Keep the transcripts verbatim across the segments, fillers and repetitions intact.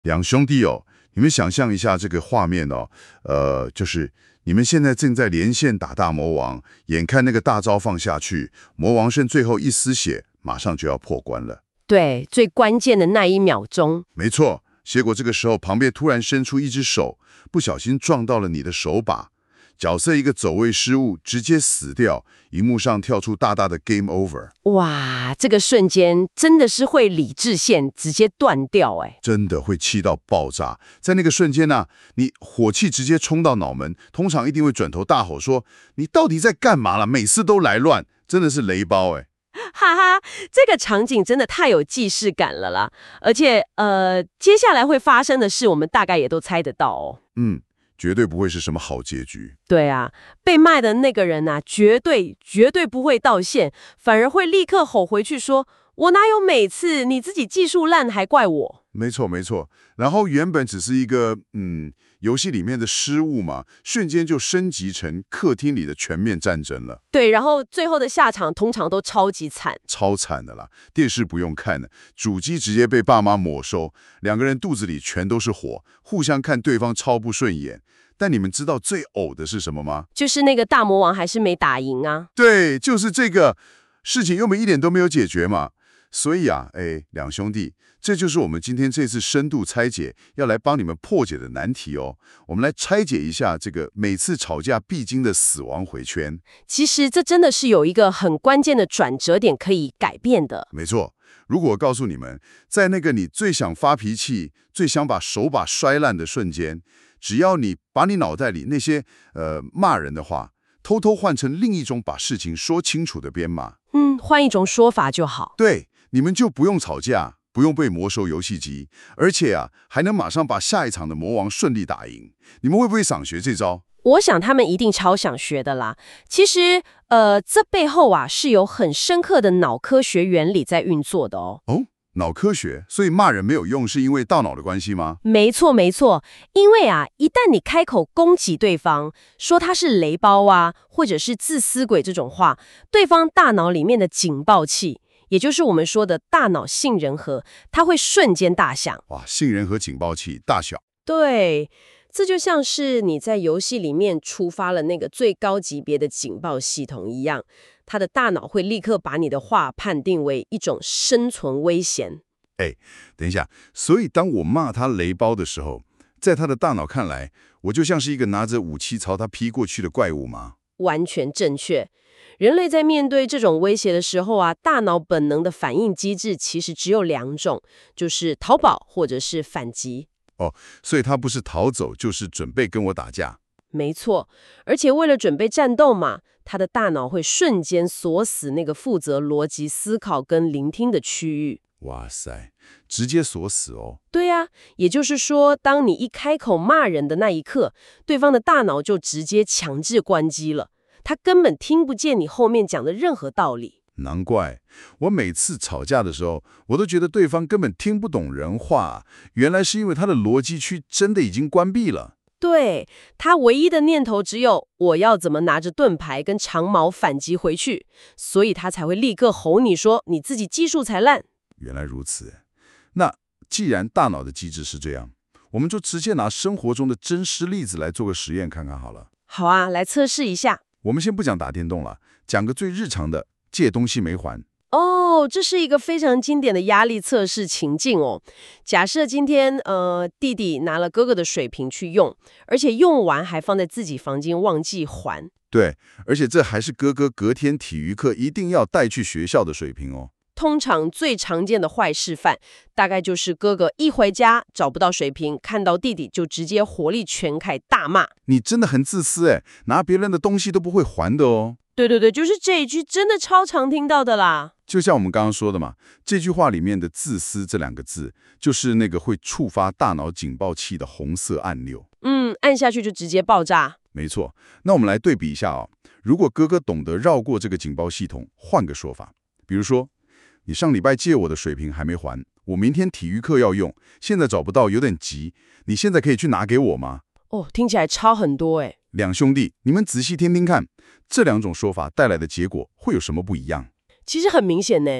两兄弟哦，你们想象一下这个画面哦，呃，就是你们现在正在连线打大魔王，眼看那个大招放下去，魔王剩最后一丝血，马上就要破关了。 对，最关键的那一秒钟。 没错，结果这个时候旁边突然伸出一只手，不小心撞到了你的手把，角色一个走位失误，直接死掉，荧幕上跳出大大的 Game Over。 哇，这个瞬间真的是会理智线直接断掉哎， 真的会气到爆炸。在那个瞬间呢、啊，你火气直接冲到脑门，通常一定会转头大吼说：“你到底在干嘛了？每次都来乱，真的是雷包哎！” 哈哈，这个场景真的太有既视感了啦！而且，呃，接下来会发生的事，我们大概也都猜得到哦。 嗯，绝对不会是什么好结局。 对啊，被卖的那个人啊，绝对绝对不会道歉，反而会立刻吼回去说：“我哪有每次你自己技术烂还怪我？” 没错，没错。然后原本只是一个嗯游戏里面的失误嘛，瞬间就升级成客厅里的全面战争了。 对，然后最后的下场通常都超级惨， 超惨的啦！电视不用看了，主机直接被爸妈没收，两个人肚子里全都是火，互相看对方超不顺眼。但你们知道最呕的是什么吗？ 就是那个大魔王还是没打赢啊。 对，就是这个事情，又没一点都没有解决嘛。所以啊，哎，两兄弟，这就是我们今天这次深度拆解要来帮你们破解的难题哦。我们来拆解一下这个每次吵架必经的死亡回圈。 其实这真的是有一个很关键的转折点可以改变的。 没错，如果我告诉你们，在那个你最想发脾气、最想把手把摔烂的瞬间，只要你把你脑袋里那些呃骂人的话，偷偷换成另一种把事情说清楚的编码， 嗯，换一种说法就好。 对，你们就不用吵架，不用被没收游戏机，而且啊，还能马上把下一场的魔王顺利打赢。你们会不会想学这招？ 我想他们一定超想学的啦。其实，呃，这背后啊是有很深刻的脑科学原理在运作的哦。 哦，脑科学，所以骂人没有用，是因为大脑的关系吗？ 没错，没错。因为啊，一旦你开口攻击对方，说他是雷包啊，或者是自私鬼这种话，对方大脑里面的警报器，也就是我们说的大脑杏仁核，它会瞬间大响。 哇，杏仁核警报器大小。 对。这就像是你在游戏里面触发了那个最高级别的警报系统一样，它的大脑会立刻把你的话判定为一种生存危险。 哎，等一下，所以当我骂他雷包的时候，在他的大脑看来，我就像是一个拿着武器朝他劈过去的怪物吗？ 完全正确。人类在面对这种威胁的时候啊，大脑本能的反应机制其实只有两种，就是逃跑或者是反击。 哦，所以他不是逃走，就是准备跟我打架。 没错，而且为了准备战斗嘛，他的大脑会瞬间锁死那个负责逻辑思考跟聆听的区域。 哇塞，直接锁死哦。 对呀，也就是说，当你一开口骂人的那一刻，对方的大脑就直接强制关机了，他根本听不见你后面讲的任何道理。 难怪我每次吵架的时候，我都觉得对方根本听不懂人话，原来是因为他的逻辑区真的已经关闭了。 对，他唯一的念头只有我要怎么拿着盾牌跟长矛反击回去，所以他才会立刻吼你说你自己技术才烂。 原来如此，那既然大脑的机制是这样，我们就直接拿生活中的真实例子来做个实验看看好了。 好啊，来测试一下。 我们先不讲打电动了，讲个最日常的，借东西没还。 哦，这是一个非常经典的压力测试情境哦。假设今天呃弟弟拿了哥哥的水瓶去用，而且用完还放在自己房间忘记还。 对，而且这还是哥哥隔天体育课一定要带去学校的水瓶哦。 通常最常见的坏示范，大概就是哥哥一回家找不到水瓶，看到弟弟就直接火力全开大骂：“ 你真的很自私哎，拿别人的东西都不会还的哦。” 对对对，就是这一句，真的超常听到的啦。 就像我们刚刚说的嘛，这句话里面的自私这两个字，就是那个会触发大脑警报器的红色按钮。 嗯，按下去就直接爆炸。 没错，那我们来对比一下哦。如果哥哥懂得绕过这个警报系统，换个说法，比如说，你上礼拜借我的水瓶还没还，我明天体育课要用，现在找不到，有点急，你现在可以去拿给我吗？ 哦，听起来超很多诶。 两兄弟，你们仔细听听看，这两种说法带来的结果会有什么不一样？ 其实很明显呢，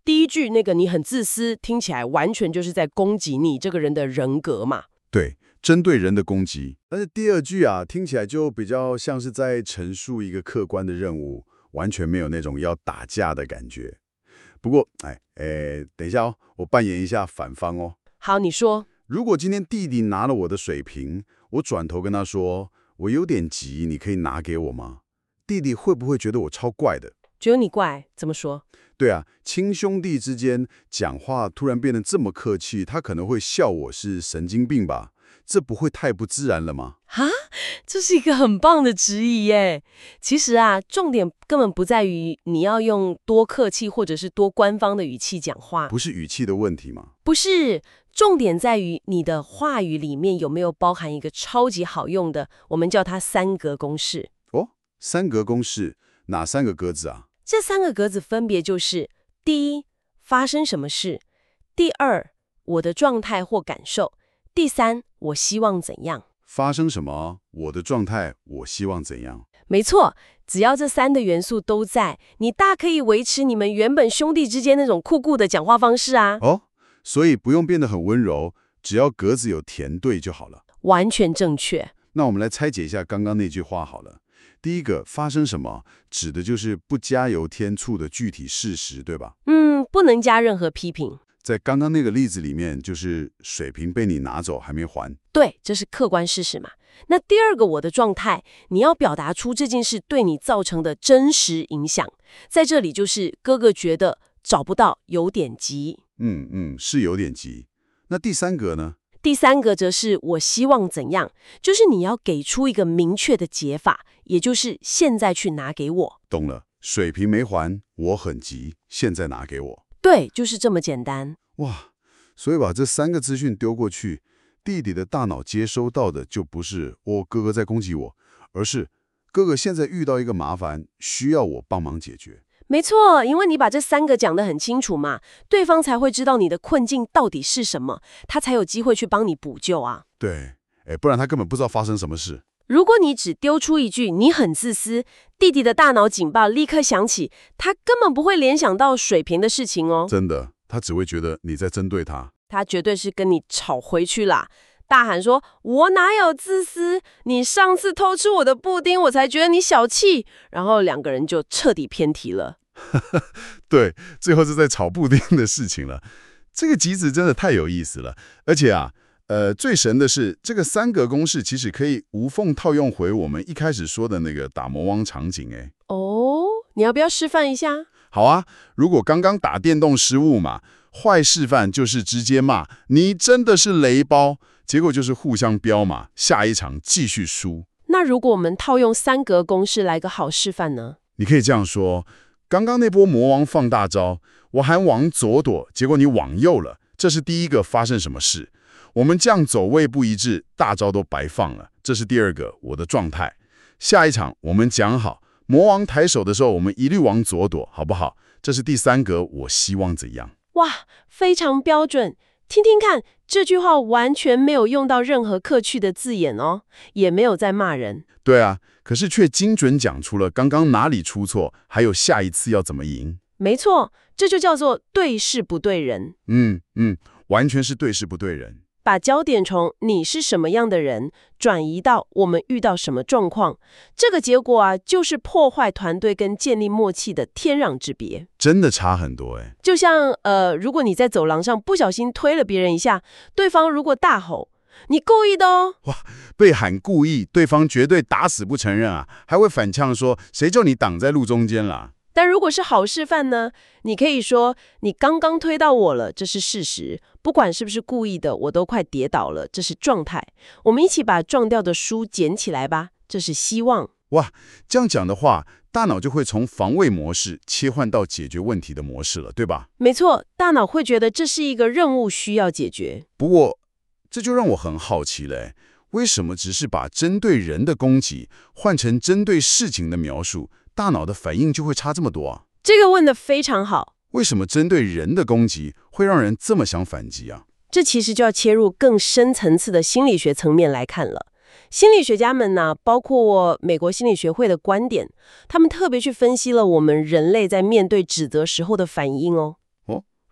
第一句那个你很自私，听起来完全就是在攻击你这个人的人格嘛。 对，针对人的攻击。但是第二句啊，听起来就比较像是在陈述一个客观的任务，完全没有那种要打架的感觉。不过，哎哎，等一下哦，我扮演一下反方哦。 好，你说。 如果今天弟弟拿了我的水瓶，我转头跟他说，我有点急，你可以拿给我吗？弟弟会不会觉得我超怪的？ 觉得你怪，怎么说？ 对啊，亲兄弟之间讲话突然变得这么客气，他可能会笑我是神经病吧？这不会太不自然了吗？ 哈，这是一个很棒的质疑耶。其实啊，重点根本不在于你要用多客气或者是多官方的语气讲话， 不是语气的问题吗？ 不是，重点在于你的话语里面有没有包含一个超级好用的，我们叫它三格公式。 哦，三格公式，哪三个格子啊？ 这三个格子分别就是：第一，发生什么事；第二，我的状态或感受；第三，我希望怎样。 发生什么？我的状态，我希望怎样？ 没错，只要这三的元素都在，你大可以维持你们原本兄弟之间那种酷酷的讲话方式啊。 哦，所以不用变得很温柔，只要格子有填对就好了。 完全正确。 那我们来拆解一下刚刚那句话好了。第一个，发生什么，指的就是不加油添醋的具体事实，对吧？ 嗯，不能加任何批评。 在刚刚那个例子里面，就是水瓶被你拿走还没还。 对，这是客观事实嘛。那第二个，我的状态，你要表达出这件事对你造成的真实影响。在这里就是哥哥觉得找不到，有点急。 嗯嗯，是有点急。那第三个呢？ 第三个则是我希望怎样，就是你要给出一个明确的解法，也就是现在去拿给我。 懂了，水瓶没还，我很急，现在拿给我。 对，就是这么简单。 哇，所以把这三个资讯丢过去，弟弟的大脑接收到的就不是我哥哥在攻击我，而是哥哥现在遇到一个麻烦，需要我帮忙解决。 没错，因为你把这三个讲得很清楚嘛，对方才会知道你的困境到底是什么，他才有机会去帮你补救啊。 对，哎，不然他根本不知道发生什么事。 如果你只丢出一句你很自私，弟弟的大脑警报立刻响起，他根本不会联想到水瓶的事情哦。 真的，他只会觉得你在针对他。 他绝对是跟你吵回去啦，大喊说我哪有自私，你上次偷吃我的布丁我才觉得你小气，然后两个人就彻底偏题了。 对，最后是在炒布丁的事情了。这个集子真的太有意思了，而且啊，呃，最神的是这个三格公式其实可以无缝套用回我们一开始说的那个打魔王场景。哎， 哦，你要不要示范一下？ 好啊，如果刚刚打电动失误嘛，坏示范就是直接骂你真的是雷包，结果就是互相飙嘛，下一场继续输。 那如果我们套用三格公式来个好示范呢？ 你可以这样说。刚刚那波魔王放大招，我还往左躲，结果你往右了，这是第一个发生什么事？我们这样走位不一致，大招都白放了，这是第二个我的状态。下一场我们讲好，魔王抬手的时候，我们一律往左躲，好不好？这是第三个我希望怎样？ 哇，非常标准。听听看，这句话完全没有用到任何客气的字眼哦，也没有在骂人。 对啊，可是却精准讲出了刚刚哪里出错，还有下一次要怎么赢。 没错，这就叫做对事不对人。 嗯嗯，完全是对事不对人。 把焦点从你是什么样的人转移到我们遇到什么状况，这个结果啊，就是破坏团队跟建立默契的天壤之别。 真的差很多哎。 就像呃，如果你在走廊上不小心推了别人一下，对方如果大吼你故意的哦， 哇，被喊故意，对方绝对打死不承认啊，还会反呛说谁叫你挡在路中间啦。 但如果是好示范呢，你可以说你刚刚推到我了，这是事实，不管是不是故意的，我都快跌倒了，这是状态。我们一起把撞掉的书捡起来吧，这是希望。 哇，这样讲的话，大脑就会从防卫模式切换到解决问题的模式了，对吧？ 没错，大脑会觉得这是一个任务需要解决。 不过这就让我很好奇了，为什么只是把针对人的攻击换成针对事情的描述，大脑的反应就会差这么多啊？ 这个问得非常好。 为什么针对人的攻击会让人这么想反击啊？ 这其实就要切入更深层次的心理学层面来看了。心理学家们呢，包括美国心理学会的观点，他们特别去分析了我们人类在面对指责时候的反应哦。 哦，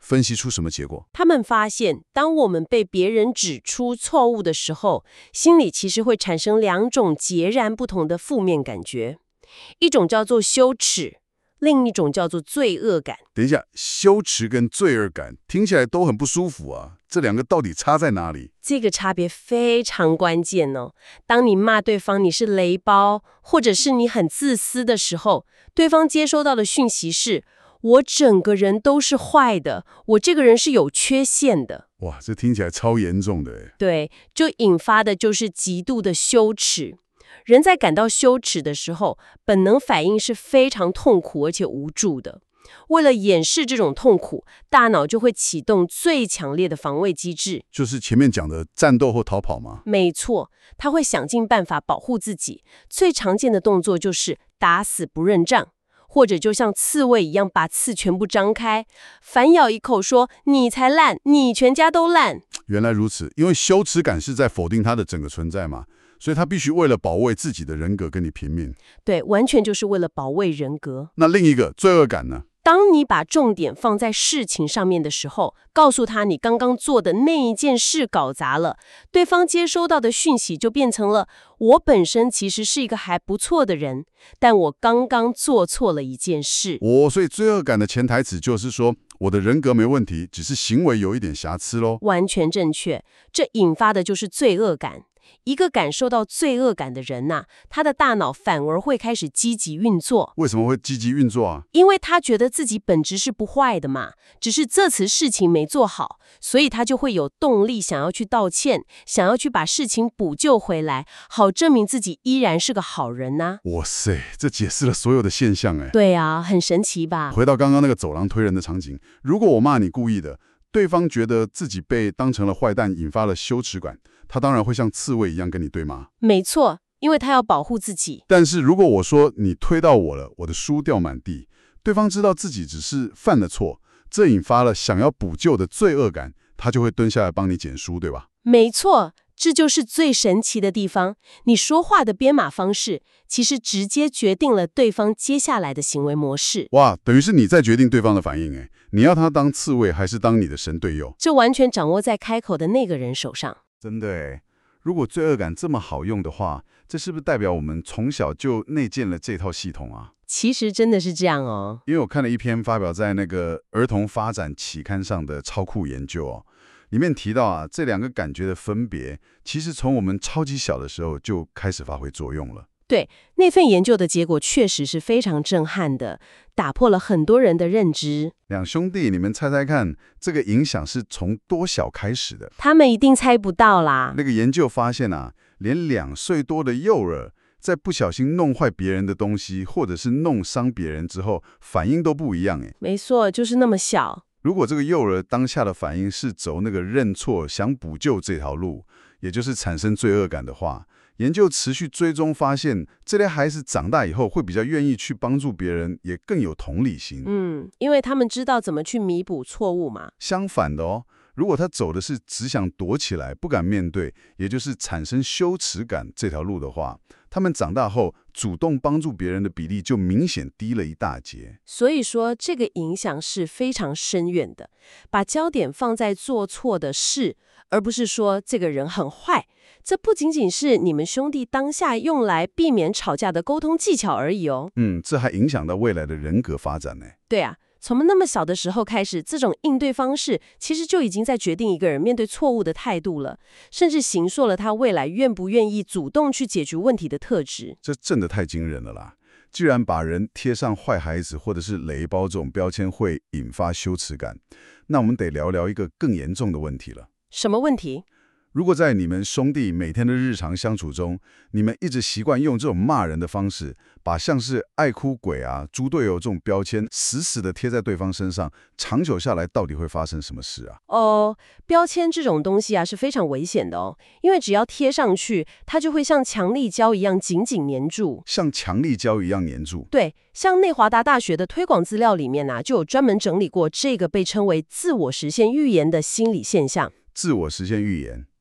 分析出什么结果？ 他们发现，当我们被别人指出错误的时候，心里其实会产生两种截然不同的负面感觉，一种叫做羞耻，另一种叫做罪恶感。 等一下，羞耻跟罪恶感听起来都很不舒服啊，这两个到底差在哪里？ 这个差别非常关键哦。当你骂对方你是雷包，或者是你很自私的时候，对方接收到的讯息是我整个人都是坏的，我这个人是有缺陷的。 哇，这听起来超严重的诶。 对，就引发的就是极度的羞耻。人在感到羞耻的时候，本能反应是非常痛苦而且无助的。为了掩饰这种痛苦，大脑就会启动最强烈的防卫机制， 就是前面讲的战斗或逃跑吗？ 没错，他会想尽办法保护自己。最常见的动作就是打死不认账，或者就像刺猬一样把刺全部张开，反咬一口说你才烂，你全家都烂。 原来如此，因为羞耻感是在否定他的整个存在嘛，所以他必须为了保卫自己的人格跟你拼命。 对，完全就是为了保卫人格。 那另一个罪恶感呢？ 当你把重点放在事情上面的时候，告诉他你刚刚做的那一件事搞砸了，对方接收到的讯息就变成了我本身其实是一个还不错的人，但我刚刚做错了一件事。 我、哦、所以罪恶感的潜台词就是说我的人格没问题，只是行为有一点瑕疵咯。 完全正确，这引发的就是罪恶感。一个感受到罪恶感的人呐、啊，他的大脑反而会开始积极运作。 为什么会积极运作啊？ 因为他觉得自己本质是不坏的嘛，只是这次事情没做好，所以他就会有动力想要去道歉，想要去把事情补救回来，好证明自己依然是个好人呐、 啊。哇塞，这解释了所有的现象哎。 对啊，很神奇吧？ 回到刚刚那个走廊推人的场景，如果我骂你故意的，对方觉得自己被当成了坏蛋，引发了羞耻感，他当然会像刺猬一样跟你对骂。 没错，因为他要保护自己。 但是如果我说你推到我了，我的书掉满地，对方知道自己只是犯了错，这引发了想要补救的罪恶感，他就会蹲下来帮你捡书，对吧？ 没错，这就是最神奇的地方。你说话的编码方式，其实直接决定了对方接下来的行为模式。 哇，等于是你在决定对方的反应诶，你要他当刺猬还是当你的神队友？ 这完全掌握在开口的那个人手上。 真的诶，如果罪恶感这么好用的话，这是不是代表我们从小就内建了这套系统啊？ 其实真的是这样哦。 因为我看了一篇发表在那个儿童发展期刊上的超酷研究哦，里面提到啊，这两个感觉的分别，其实从我们超级小的时候就开始发挥作用了。 对，那份研究的结果确实是非常震撼的，打破了很多人的认知。 两兄弟，你们猜猜看，这个影响是从多小开始的？ 他们一定猜不到啦。 那个研究发现啊，连两岁多的幼儿，在不小心弄坏别人的东西，或者是弄伤别人之后，反应都不一样诶。 没错，就是那么小。 如果这个幼儿当下的反应是走那个认错、想补救这条路，也就是产生罪恶感的话，研究持续追踪发现，这类孩子长大以后会比较愿意去帮助别人，也更有同理心。 嗯，因为他们知道怎么去弥补错误嘛。 相反的哦，如果他走的是只想躲起来、不敢面对，也就是产生羞耻感这条路的话，他们长大后主动帮助别人的比例就明显低了一大截。 所以说，这个影响是非常深远的。把焦点放在做错的事，而不是说这个人很坏。这不仅仅是你们兄弟当下用来避免吵架的沟通技巧而已哦。 嗯，这还影响到未来的人格发展呢。 对啊，从那么小的时候开始，这种应对方式其实就已经在决定一个人面对错误的态度了，甚至形塑了他未来愿不愿意主动去解决问题的特质。 这真的太惊人了啦！居然把人贴上坏孩子或者是雷包这种标签会引发羞耻感，那我们得聊聊一个更严重的问题了。 什么问题？ 如果在你们兄弟每天的日常相处中，你们一直习惯用这种骂人的方式，把像是爱哭鬼啊、猪队友这种标签死死地贴在对方身上，长久下来到底会发生什么事啊？ 哦，标签这种东西啊是非常危险的哦，因为只要贴上去，它就会像强力胶一样紧紧粘住。 像强力胶一样粘住？ 对，像内华达大学的推广资料里面啊，就有专门整理过这个被称为自我实现预言的心理现象。 自我实现预言。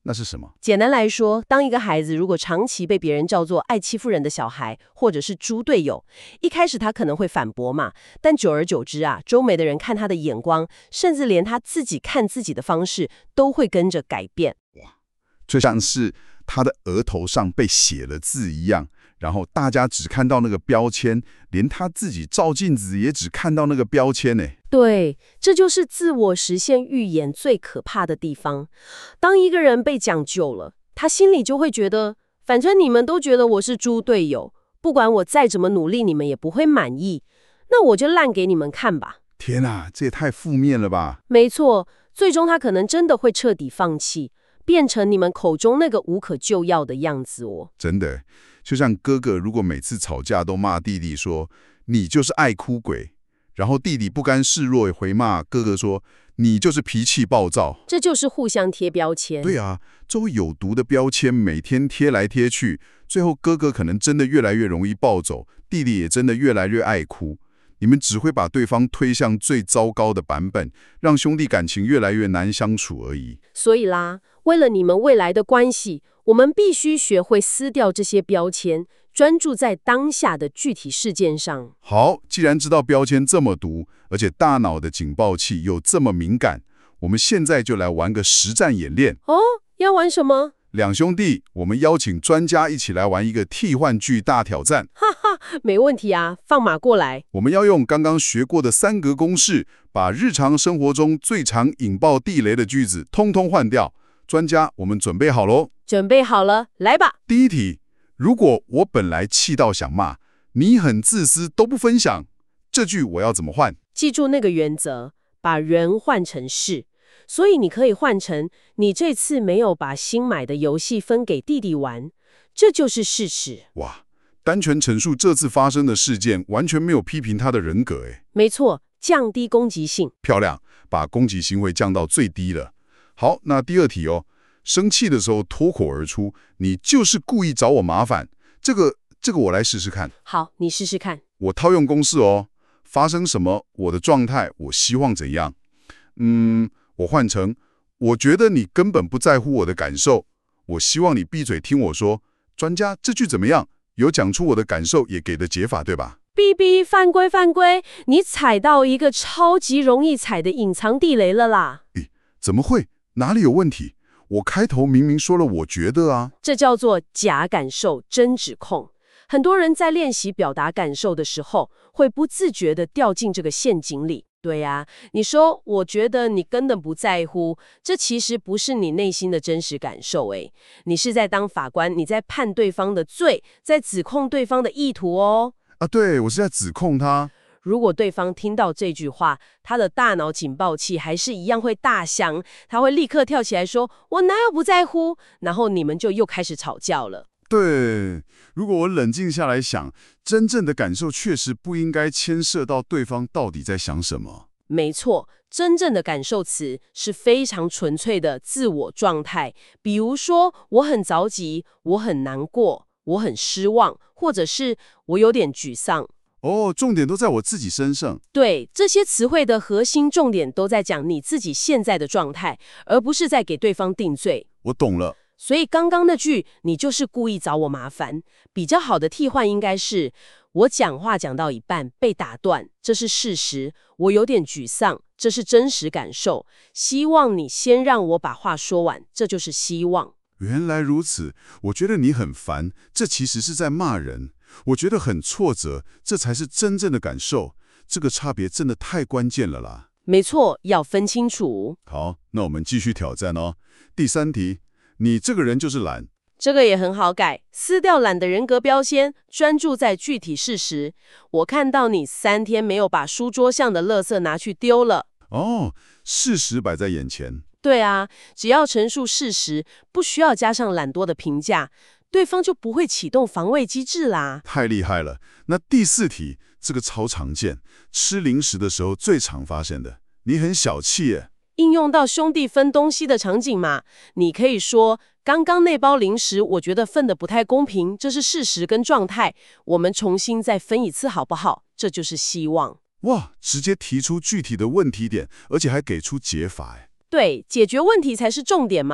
那是什么？ 简单来说，当一个孩子如果长期被别人叫做爱欺负人的小孩，或者是猪队友，一开始他可能会反驳嘛，但久而久之啊，周围的人看他的眼光，甚至连他自己看自己的方式，都会跟着改变。 就像是他的额头上被写了字一样，然后大家只看到那个标签，连他自己照镜子也只看到那个标签呢。 对，这就是自我实现预言最可怕的地方。当一个人被讲久了，他心里就会觉得，反正你们都觉得我是猪队友，不管我再怎么努力，你们也不会满意，那我就烂给你们看吧。 天哪，这也太负面了吧？ 没错，最终他可能真的会彻底放弃，变成你们口中那个无可救药的样子哦。 真的，就像哥哥如果每次吵架都骂弟弟说你就是爱哭鬼，然后弟弟不甘示弱回骂哥哥说你就是脾气暴躁， 这就是互相贴标签。 对啊，这种有毒的标签每天贴来贴去，最后哥哥可能真的越来越容易暴走，弟弟也真的越来越爱哭。你们只会把对方推向最糟糕的版本，让兄弟感情越来越难相处而已。 所以啦，为了你们未来的关系，我们必须学会撕掉这些标签，专注在当下的具体事件上。 好，既然知道标签这么毒，而且大脑的警报器又这么敏感，我们现在就来玩个实战演练。 哦，要玩什么？ 两兄弟，我们邀请专家一起来玩一个替换句大挑战。 哈哈，没问题啊，放马过来。 我们要用刚刚学过的三格公式，把日常生活中最常引爆地雷的句子通通换掉。专家，我们准备好咯？ 准备好了，来吧。 第一题，如果我本来气到想骂，你很自私都不分享，这句我要怎么换？ 记住那个原则，把人换成事。所以你可以换成你这次没有把新买的游戏分给弟弟玩，这就是事实。 哇，单纯陈述这次发生的事件，完全没有批评他的人格诶。 没错，降低攻击性。 漂亮，把攻击行为降到最低了。好，那第二题哦，生气的时候脱口而出，你就是故意找我麻烦。这个这个我来试试看。 好，你试试看。 我套用公式哦，发生什么，我的状态，我希望怎样。嗯。我换成，我觉得你根本不在乎我的感受，我希望你闭嘴听我说。专家，这句怎么样？有讲出我的感受，也给的解法，对吧？ 哔哔，犯规犯规，你踩到一个超级容易踩的隐藏地雷了啦！ 咦，怎么会？哪里有问题？我开头明明说了我觉得啊。 这叫做假感受真指控。很多人在练习表达感受的时候，会不自觉地掉进这个陷阱里。对呀，你说我觉得你根本不在乎，这其实不是你内心的真实感受诶，你是在当法官，你在判对方的罪，在指控对方的意图哦。 啊，对，我是在指控他。 如果对方听到这句话，他的大脑警报器还是一样会大响，他会立刻跳起来说我哪有不在乎，然后你们就又开始吵架了。 对，如果我冷静下来想，真正的感受确实不应该牵涉到对方到底在想什么。 没错，真正的感受词是非常纯粹的自我状态，比如说我很着急，我很难过，我很失望，或者是我有点沮丧。 哦，重点都在我自己身上。 对，这些词汇的核心重点都在讲你自己现在的状态，而不是在给对方定罪。 我懂了。 所以刚刚那句你就是故意找我麻烦，比较好的替换应该是我讲话讲到一半被打断，这是事实，我有点沮丧，这是真实感受，希望你先让我把话说完，这就是希望。 原来如此，我觉得你很烦，这其实是在骂人。我觉得很挫折，这才是真正的感受。这个差别真的太关键了啦。 没错，要分清楚。 好，那我们继续挑战哦。第三题，你这个人就是懒。 这个也很好改，撕掉懒的人格标签，专注在具体事实。我看到你三天没有把书桌上的垃圾拿去丢了。 哦，事实摆在眼前。 对啊，只要陈述事实，不需要加上懒惰的评价，对方就不会启动防卫机制啦。 太厉害了。那第四题，这个超常见，吃零食的时候最常发生的。你很小气耶。 应用到兄弟分东西的场景嘛，你可以说刚刚那包零食我觉得分得不太公平，这是事实跟状态，我们重新再分一次好不好？这就是希望。 哇，直接提出具体的问题点，而且还给出解法哎。 对，解决问题才是重点嘛。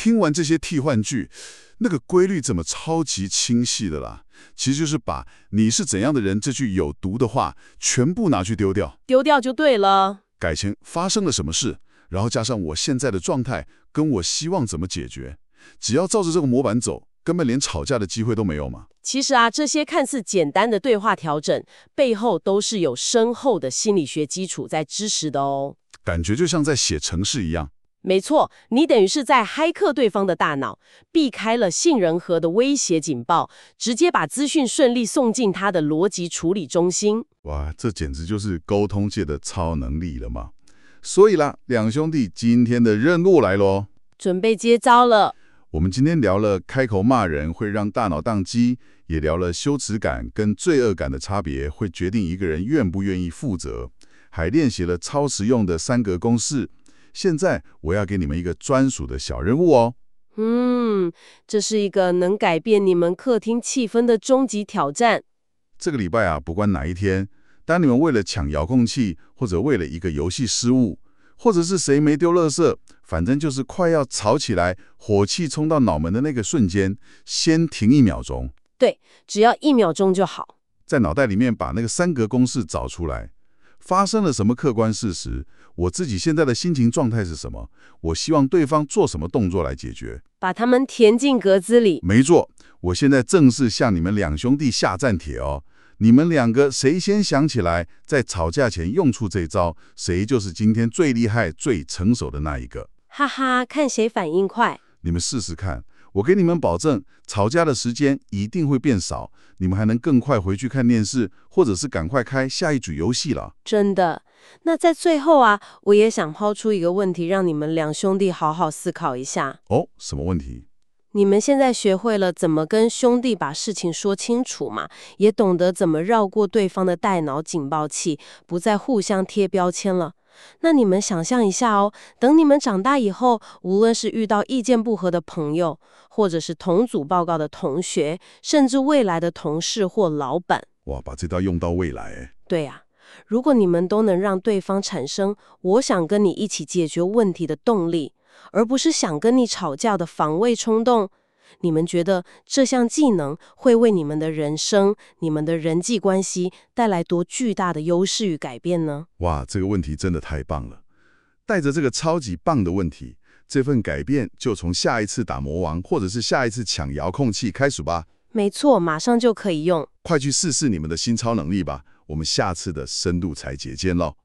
听完这些替换句，那个规律怎么超级清晰的啦？其实就是把你是怎样的人这句有毒的话全部拿去丢掉， 丢掉就对了。 改成发生了什么事，然后加上我现在的状态跟我希望怎么解决。只要照着这个模板走，根本连吵架的机会都没有嘛。 其实啊，这些看似简单的对话调整，背后都是有深厚的心理学基础在支持的哦。 感觉就像在写程式一样。 没错，你等于是在骇客对方的大脑，避开了杏仁核的威胁警报，直接把资讯顺利送进他的逻辑处理中心。 哇，这简直就是沟通界的超能力了嘛！所以啦，两兄弟今天的任务来咯， 准备接招了。 我们今天聊了开口骂人会让大脑宕机，也聊了羞耻感跟罪恶感的差别，会决定一个人愿不愿意负责，还练习了超实用的三格公式。现在我要给你们一个专属的小任务哦。 嗯，这是一个能改变你们客厅气氛的终极挑战。 这个礼拜啊，不管哪一天，当你们为了抢遥控器，或者为了一个游戏失误，或者是谁没丢垃圾，反正就是快要吵起来，火气冲到脑门的那个瞬间，先停一秒钟。 对，只要一秒钟就好。 在脑袋里面把那个三格公式找出来，发生了什么客观事实，我自己现在的心情状态是什么，我希望对方做什么动作来解决， 把它们填进格子里。 没错，我现在正式向你们两兄弟下战帖哦。你们两个谁先想起来，在吵架前用出这招，谁就是今天最厉害、最成熟的那一个。 哈哈，看谁反应快。 你们试试看，我给你们保证，吵架的时间一定会变少，你们还能更快回去看电视，或者是赶快开下一局游戏了。 真的。那在最后啊，我也想抛出一个问题，让你们两兄弟好好思考一下。 哦，什么问题？ 你们现在学会了怎么跟兄弟把事情说清楚嘛，也懂得怎么绕过对方的带脑警报器，不再互相贴标签了。那你们想象一下哦，等你们长大以后，无论是遇到意见不合的朋友，或者是同组报告的同学，甚至未来的同事或老板， 哇，把这招用到未来哎。 对呀，如果你们都能让对方产生我想跟你一起解决问题的动力，而不是想跟你吵架的防卫冲动，你们觉得这项技能会为你们的人生、你们的人际关系带来多巨大的优势与改变呢？ 哇，这个问题真的太棒了！带着这个超级棒的问题，这份改变就从下一次打魔王，或者是下一次抢遥控器开始吧。 没错，马上就可以用。 快去试试你们的新超能力吧！我们下次的深度拆解见喽。